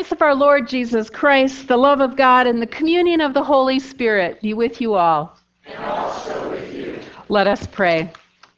grace of our Lord Jesus Christ, the love of God, and the communion of the Holy Spirit be with you all. And also with you. Let us pray.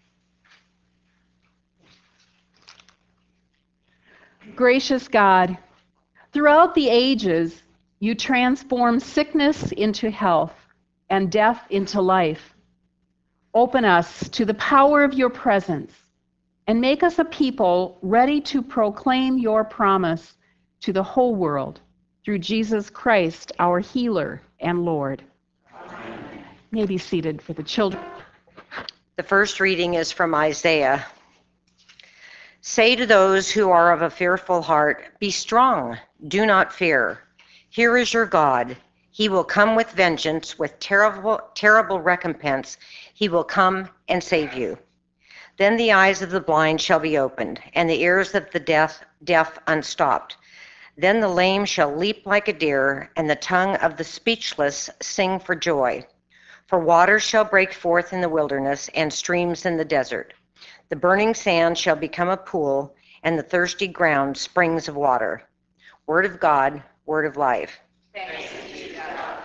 Gracious God, throughout the ages, you transform sickness into health and death into life. Open us to the power of your presence and make us a people ready to proclaim your promise to the whole world through Jesus Christ, our healer and Lord. Amen. You may be seated for the children. The first reading is from Isaiah. Say to those who are of a fearful heart, be strong, do not fear. Here is your God. He will come with vengeance, with terrible recompense. He will come and save you. Then the eyes of the blind shall be opened, and the ears of the deaf unstopped. Then the lame shall leap like a deer, and the tongue of the speechless sing for joy. For waters shall break forth in the wilderness, and streams in the desert. The burning sand shall become a pool, and the thirsty ground springs of water. Word of God, word of life. Thanks be to God.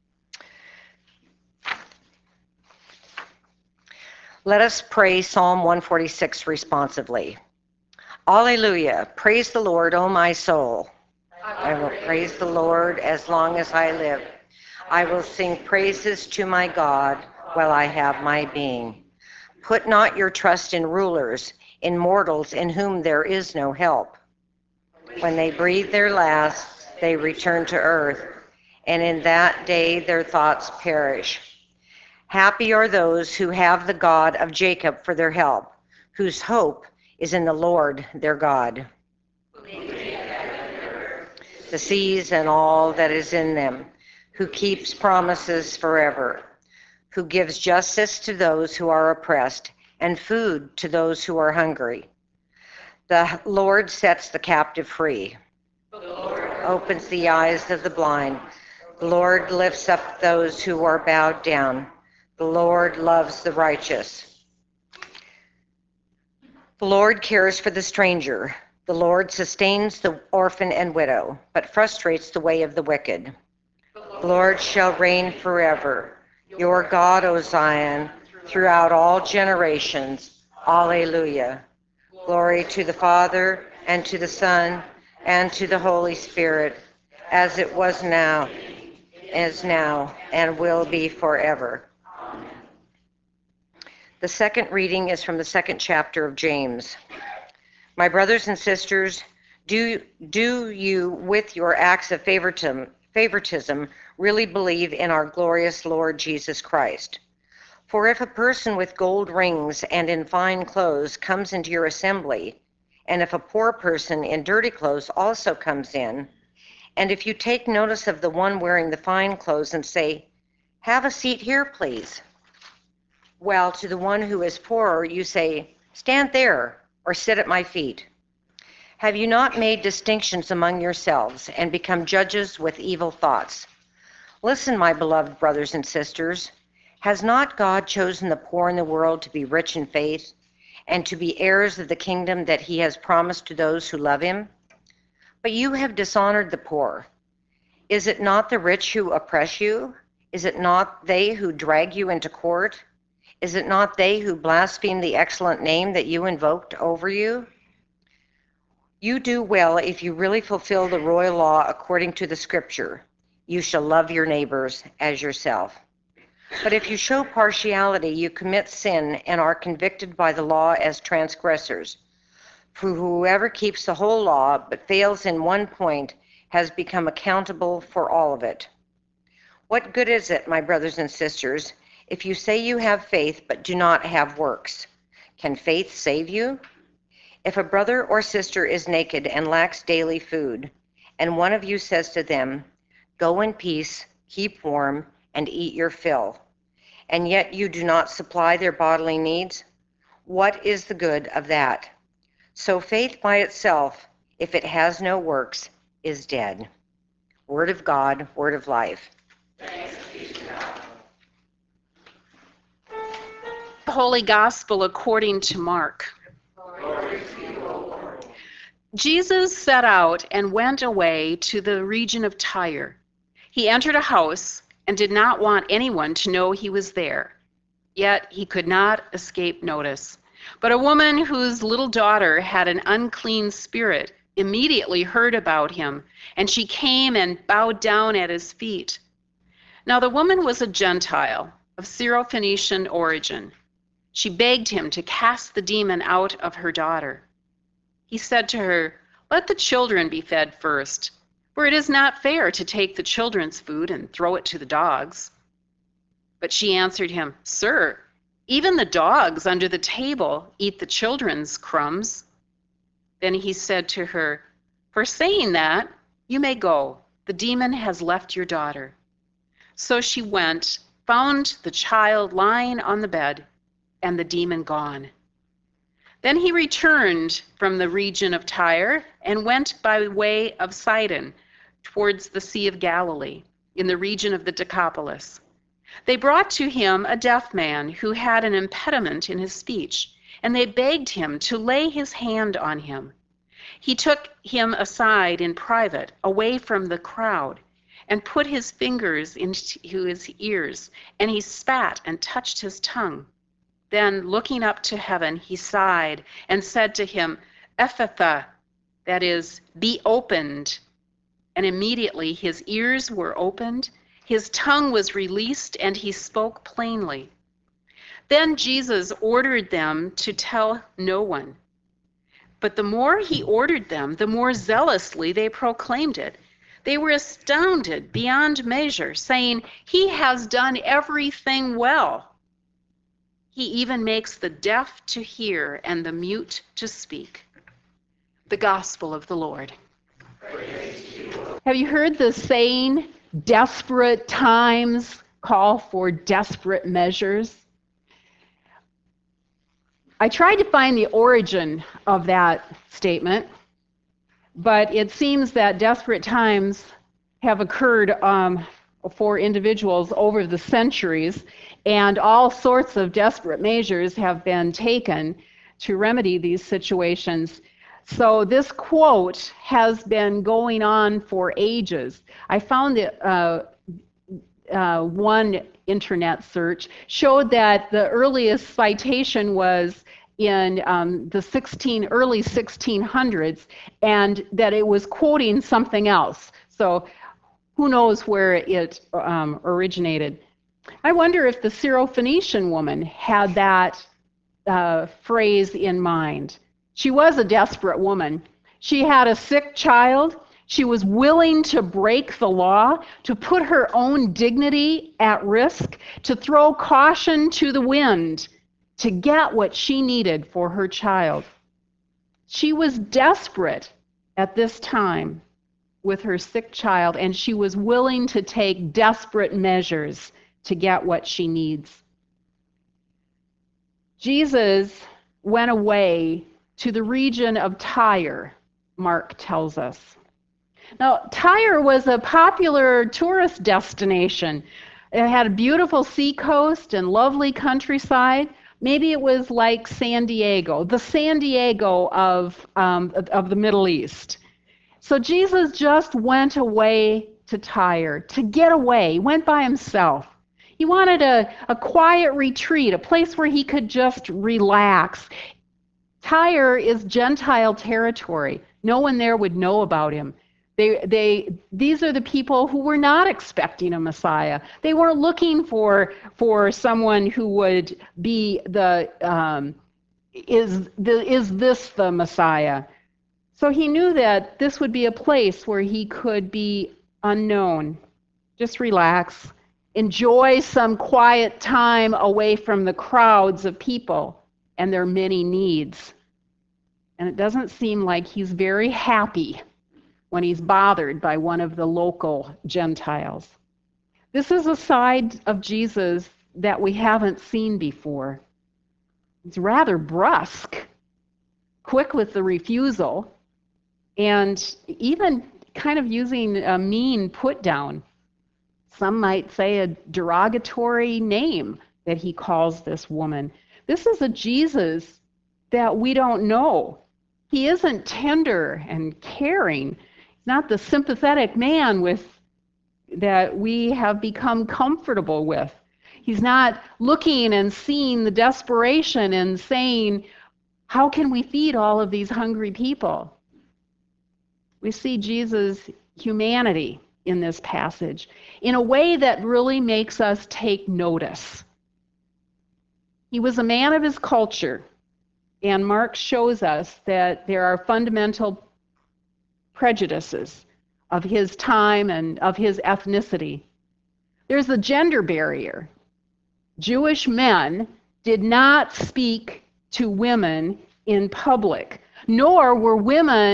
Let us pray Psalm 146 responsively. Alleluia. Praise the Lord, O my soul. I will praise the Lord as long as I live. I will sing praises to my God while I have my being. Put not your trust in rulers, in mortals in whom there is no help. When they breathe their last, they return to earth, and in that day their thoughts perish. Happy are those who have the God of Jacob for their help, whose hope is in the Lord their God. The seas and all that is in them, who keeps promises forever, who gives justice to those who are oppressed, and food to those who are hungry. The Lord sets the captive free. The Lord opens the eyes of the blind. The Lord lifts up those who are bowed down. The Lord loves the righteous. The Lord cares for the stranger. The Lord sustains the orphan and widow, but frustrates the way of the wicked. The Lord shall reign forever. Your God, O Zion, throughout all generations. Alleluia. Glory to the Father, and to the Son, and to the Holy Spirit, as it was now, is now, and will be forever. The second reading is from the second chapter of James. My brothers and sisters, do you, with your acts of favoritism, really believe in our glorious Lord Jesus Christ? For if a person with gold rings and in fine clothes comes into your assembly, and if a poor person in dirty clothes also comes in, and if you take notice of the one wearing the fine clothes and say, "Have a seat here, please," while to the one who is poorer you say, "Stand there," or "Sit at my feet," have you not made distinctions among yourselves and become judges with evil thoughts? Listen, my beloved brothers and sisters. Has not God chosen the poor in the world to be rich in faith and to be heirs of the kingdom that he has promised to those who love him? But you have dishonored the poor. Is it not the rich who oppress you? Is it not they who drag you into court? Is it not they who blaspheme the excellent name that you invoked over you? You do well if you really fulfill the royal law according to the scripture. You shall love your neighbors as yourself. But if you show partiality, you commit sin and are convicted by the law as transgressors. For whoever keeps the whole law but fails in one point has become accountable for all of it. What good is it, my brothers and sisters, if you say you have faith but do not have works? Can faith save you? If a brother or sister is naked and lacks daily food, and one of you says to them, "Go in peace, keep warm, and eat your fill," and yet you do not supply their bodily needs, what is the good of that? So faith by itself, if it has no works, is dead. Word of God, word of life. Thanks be to God. The Holy Gospel according to Mark. Glory to you, O Lord. Jesus set out and went away to the region of Tyre. He entered a house and did not want anyone to know he was there. Yet he could not escape notice. But a woman whose little daughter had an unclean spirit immediately heard about him, and she came and bowed down at his feet. Now the woman was a Gentile of Syrophoenician origin. She begged him to cast the demon out of her daughter. He said to her, "Let the children be fed first, for it is not fair to take the children's food and throw it to the dogs." But she answered him, "Sir, even the dogs under the table eat the children's crumbs." Then he said to her, "For saying that, you may go. The demon has left your daughter." So she went, found the child lying on the bed, and the demon gone. Then he returned from the region of Tyre and went by way of Sidon towards the Sea of Galilee, in the region of the Decapolis. They brought to him a deaf man who had an impediment in his speech, and they begged him to lay his hand on him. He took him aside in private, away from the crowd, and put his fingers into his ears, and he spat and touched his tongue. Then, looking up to heaven, he sighed and said to him, "Ephphatha," that is, "be opened." And immediately his ears were opened, his tongue was released, and he spoke plainly. Then Jesus ordered them to tell no one. But the more he ordered them, the more zealously they proclaimed it. They were astounded beyond measure, saying, "He has done everything well. He even makes the deaf to hear and the mute to speak." The Gospel of the Lord. Have you heard the saying, desperate times call for desperate measures? I tried to find the origin of that statement, but it seems that desperate times have occurred for individuals over the centuries, and all sorts of desperate measures have been taken to remedy these situations. So this quote has been going on for ages. I found it, one internet search showed that the earliest citation was in the early 1600s, and that it was quoting something else. So who knows where it originated. I wonder if the Syrophoenician woman had that phrase in mind. She was a desperate woman. She had a sick child. She was willing to break the law, to put her own dignity at risk, to throw caution to the wind, to get what she needed for her child. She was desperate at this time with her sick child, and she was willing to take desperate measures to get what she needs. Jesus went away to the region of Tyre, Mark tells us. Now, Tyre was a popular tourist destination. It had a beautiful seacoast and lovely countryside. Maybe it was like San Diego, the San Diego of the Middle East. So Jesus just went away to Tyre to get away. He went by himself. He wanted a quiet retreat, a place where he could just relax. Tyre is Gentile territory. No one there would know about him. These are the people who were not expecting a Messiah. They weren't looking for someone who would be is this the Messiah? So he knew that this would be a place where he could be unknown, just relax, enjoy some quiet time away from the crowds of people and their many needs. And it doesn't seem like he's very happy when he's bothered by one of the local Gentiles. This is a side of Jesus that we haven't seen before. It's rather brusque, quick with the refusal, and even kind of using a mean put down. Some might say a derogatory name that he calls this woman. This is a Jesus that we don't know. He isn't tender and caring. He's not the sympathetic man that we have become comfortable with. He's not looking and seeing the desperation and saying, how can we feed all of these hungry people? We see Jesus' humanity in this passage in a way that really makes us take notice. He was a man of his culture, and Mark shows us that there are fundamental prejudices of his time and of his ethnicity. There's a gender barrier. Jewish men did not speak to women in public, nor would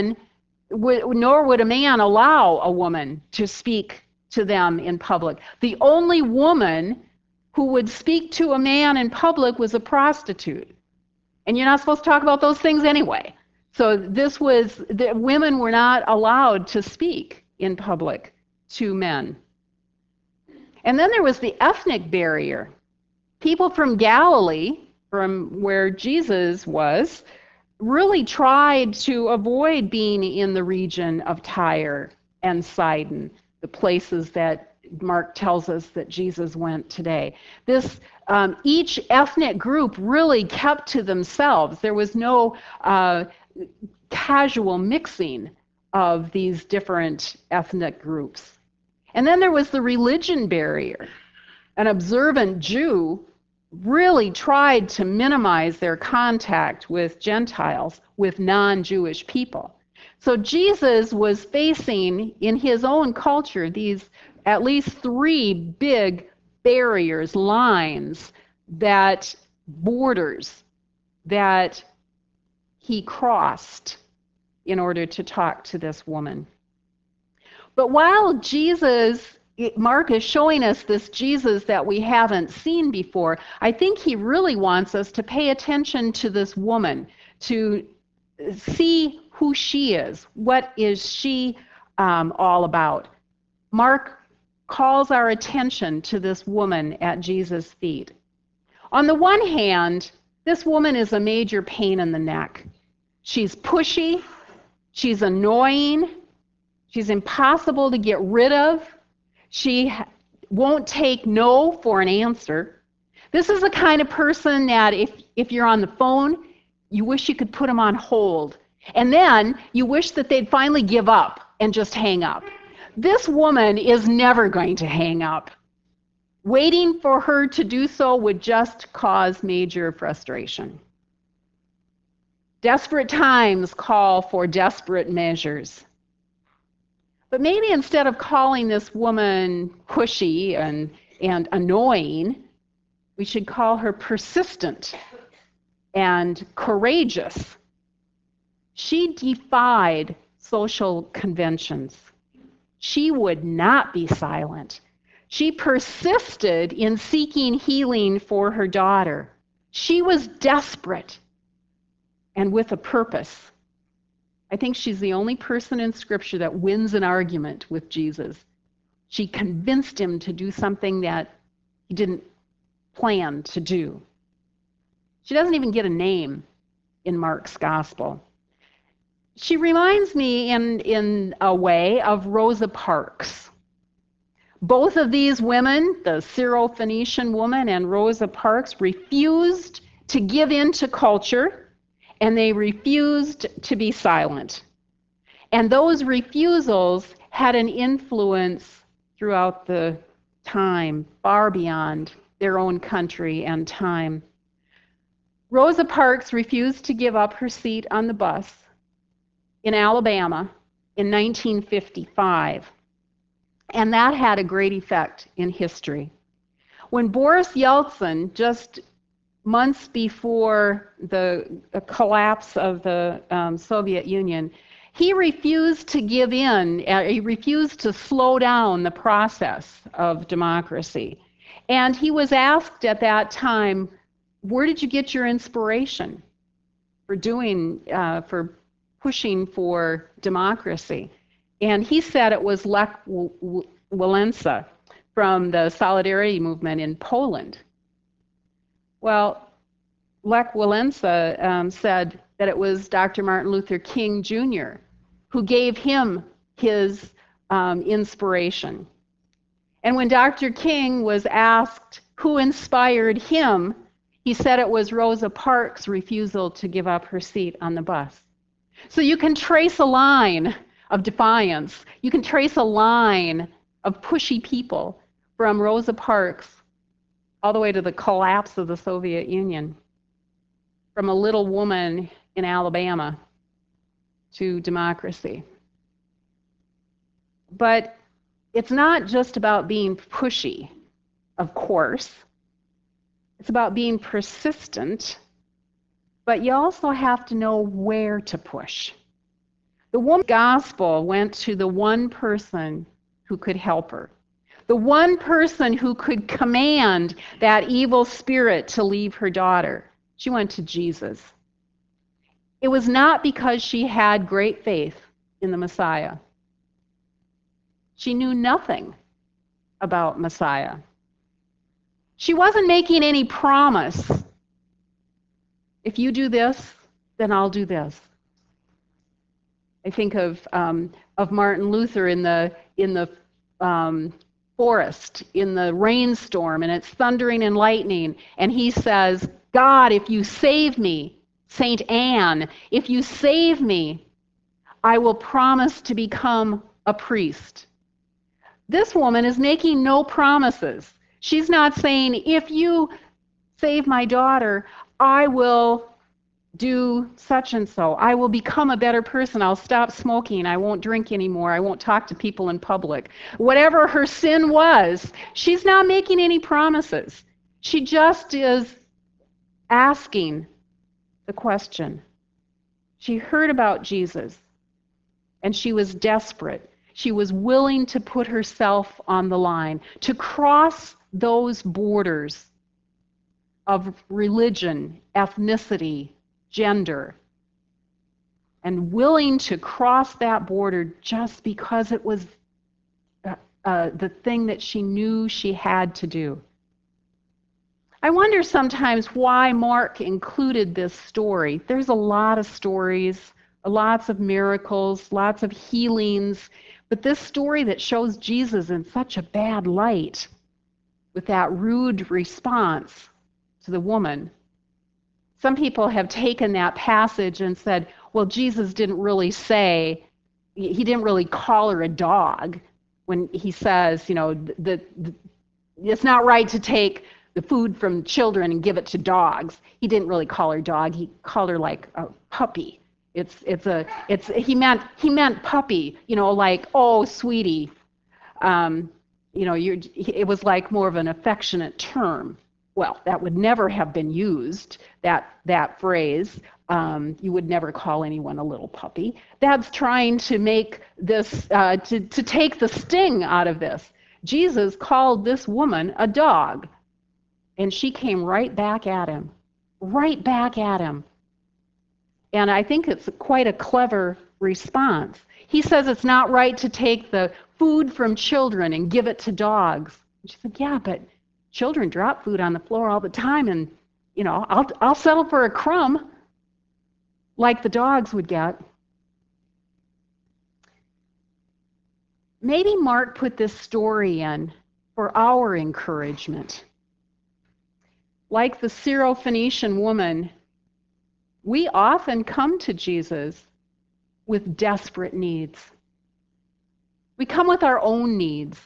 a man allow a woman to speak to them in public. The only woman who would speak to a man in public was a prostitute. And you're not supposed to talk about those things anyway. So women were not allowed to speak in public to men. And then there was the ethnic barrier. People from Galilee, from where Jesus was, really tried to avoid being in the region of Tyre and Sidon, the places that Mark tells us that Jesus went today. Each ethnic group really kept to themselves. There was no casual mixing of these different ethnic groups. And then there was the religion barrier. An observant Jew really tried to minimize their contact with Gentiles, with non-Jewish people. So Jesus was facing, in his own culture, these at least 3 big barriers, lines, borders that he crossed in order to talk to this woman. But while Mark is showing us this Jesus that we haven't seen before, I think he really wants us to pay attention to this woman, to see who she is. What is she all about? Mark calls our attention to this woman at Jesus' feet. On the one hand, this woman is a major pain in the neck. She's pushy, she's annoying, she's impossible to get rid of. She won't take no for an answer. This is the kind of person that if you're on the phone, you wish you could put them on hold. And then you wish that they'd finally give up and just hang up. This woman is never going to hang up. Waiting for her to do so would just cause major frustration. Desperate times call for desperate measures. But maybe instead of calling this woman pushy and annoying, we should call her persistent and courageous. She defied social conventions. She would not be silent. She persisted in seeking healing for her daughter. She was desperate and with a purpose. I think she's the only person in Scripture that wins an argument with Jesus. She convinced him to do something that he didn't plan to do. She doesn't even get a name in Mark's gospel. She reminds me in a way of Rosa Parks. Both of these women, the Syrophoenician woman and Rosa Parks, refused to give in to culture, and they refused to be silent. And those refusals had an influence throughout the time, far beyond their own country and time. Rosa Parks refused to give up her seat on the bus in Alabama in 1955. And that had a great effect in history. When Boris Yeltsin, just months before the collapse of the Soviet Union, he refused to give in, he refused to slow down the process of democracy. And he was asked at that time, where did you get your inspiration for pushing for democracy? And he said it was Lech Walesa from the Solidarity movement in Poland. Well, Lech Walesa said, that it was Dr. Martin Luther King Jr. who gave him his inspiration. And when Dr. King was asked who inspired him, he said it was Rosa Parks' refusal to give up her seat on the bus. So you can trace a line of defiance. You can trace a line of pushy people from Rosa Parks all the way to the collapse of the Soviet Union, from a little woman in Alabama to democracy. But it's not just about being pushy, of course. It's about being persistent, but you also have to know where to push. The woman's gospel went to the one person who could help her, the one person who could command that evil spirit to leave her daughter. She went to Jesus. It was not because she had great faith in the Messiah. She knew nothing about Messiah. She wasn't making any promise. If you do this, then I'll do this. I think of Martin Luther in the forest, in the rainstorm, and it's thundering and lightning, and he says, God, if you save me, Saint Anne, if you save me, I will promise to become a priest. This woman is making no promises. She's not saying, if you save my daughter, I will do such and so. I will become a better person. I'll stop smoking. I won't drink anymore. I won't talk to people in public. Whatever her sin was, she's not making any promises. She just is asking the question. She heard about Jesus, and she was desperate. She was willing to put herself on the line, to cross those borders of religion, ethnicity, gender, and willing to cross that border just because it was the thing that she knew she had to do. I wonder sometimes why Mark included this story. There's a lot of stories, lots of miracles, lots of healings, but this story that shows Jesus in such a bad light, with that rude response to the woman. Some people have taken that passage and said, well, Jesus didn't really say, he didn't really call her a dog when he says, you know, it's not right to take the food from children and give it to dogs. He didn't really call her dog. He called her like a puppy. He meant puppy, you know, like, oh, sweetie. You know, it was like more of an affectionate term. Well, that would never have been used, that phrase. You would never call anyone a little puppy. That's trying to make this, to take the sting out of this. Jesus called this woman a dog, and she came right back at him. Right back at him. And I think it's quite a clever response. He says it's not right to take the food from children and give it to dogs. And she said, yeah, but children drop food on the floor all the time, and, you know, I'll settle for a crumb like the dogs would get. Maybe Mark put this story in for our encouragement. Like the Syrophoenician woman, we often come to Jesus with desperate needs. We come with our own needs.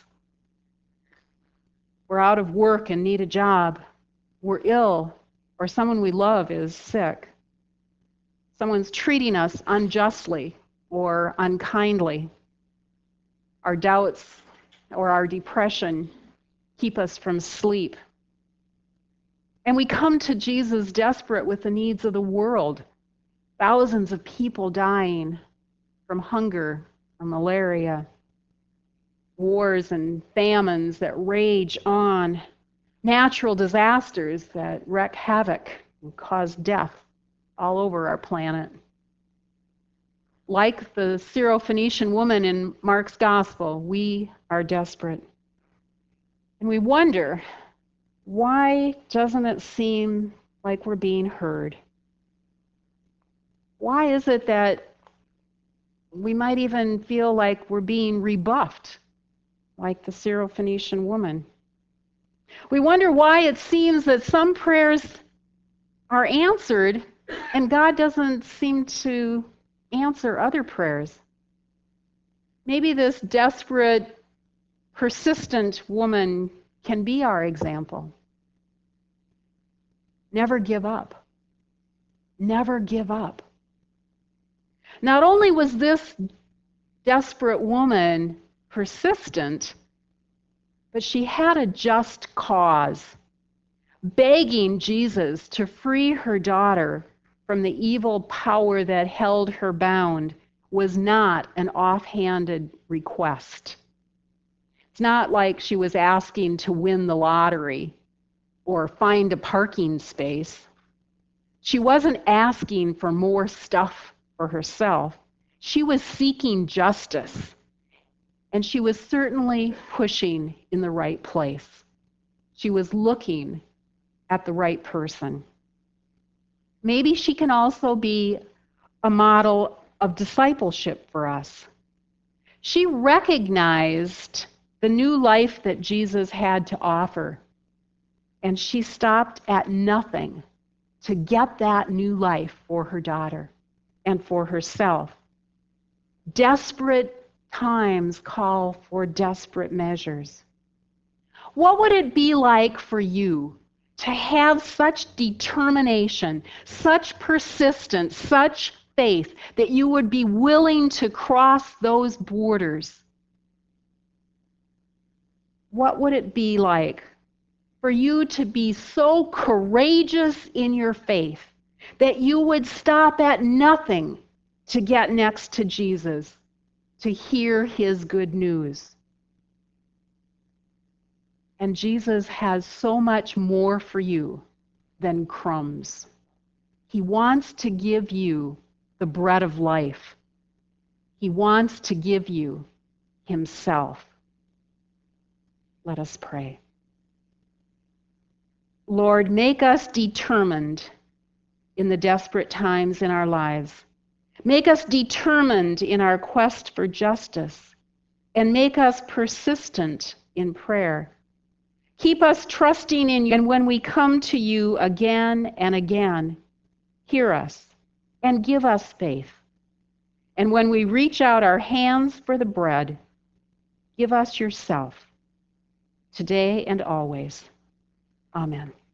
We're out of work and need a job. We're ill, or someone we love is sick. Someone's treating us unjustly or unkindly. Our doubts or our depression keep us from sleep. And we come to Jesus desperate with the needs of the world. Thousands of people dying from hunger or malaria. Wars and famines that rage on. Natural disasters that wreak havoc and cause death all over our planet. Like the Syrophoenician woman in Mark's Gospel, we are desperate. And we wonder, why doesn't it seem like we're being heard? Why is it that we might even feel like we're being rebuffed, like the Syrophoenician woman? We wonder why it seems that some prayers are answered and God doesn't seem to answer other prayers. Maybe this desperate, persistent woman can be our example. Never give up. Never give up. Not only was this desperate woman persistent, but she had a just cause, begging Jesus to free her daughter from the evil power that held her bound was not an offhanded request. It's not like she was asking to win the lottery or find a parking space. She wasn't asking for more stuff for herself. She was seeking justice, and she was certainly pushing in the right place. She was looking at the right person. Maybe she can also be a model of discipleship for us. She recognized the new life that Jesus had to offer, and she stopped at nothing to get that new life for her daughter and for herself. Desperate times call for desperate measures. What would it be like for you to have such determination, such persistence, such faith that you would be willing to cross those borders? What would it be like for you to be so courageous in your faith that you would stop at nothing to get next to Jesus, to hear his good news? And Jesus has so much more for you than crumbs. He wants to give you the bread of life. He wants to give you himself. Let us pray. Lord, make us determined in the desperate times in our lives. Make us determined in our quest for justice, and make us persistent in prayer. Keep us trusting in you, and when we come to you again and again, hear us and give us faith. And when we reach out our hands for the bread, give us yourself, today and always. Amen.